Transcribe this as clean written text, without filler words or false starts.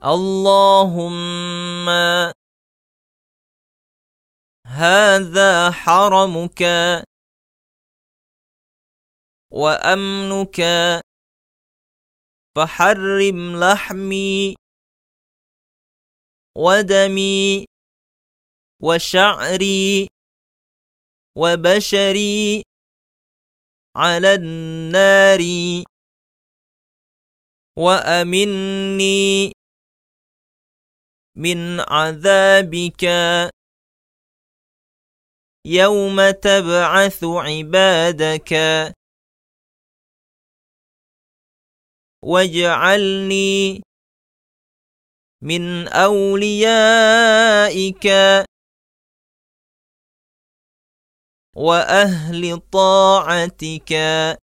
اللهم هذا حرمك وأمنك فحرم لحمي ودمي وشعري وبشري على النار وأمني من عذابك يوم تبعث عبادك واجعلني من أوليائك وأهل طاعتك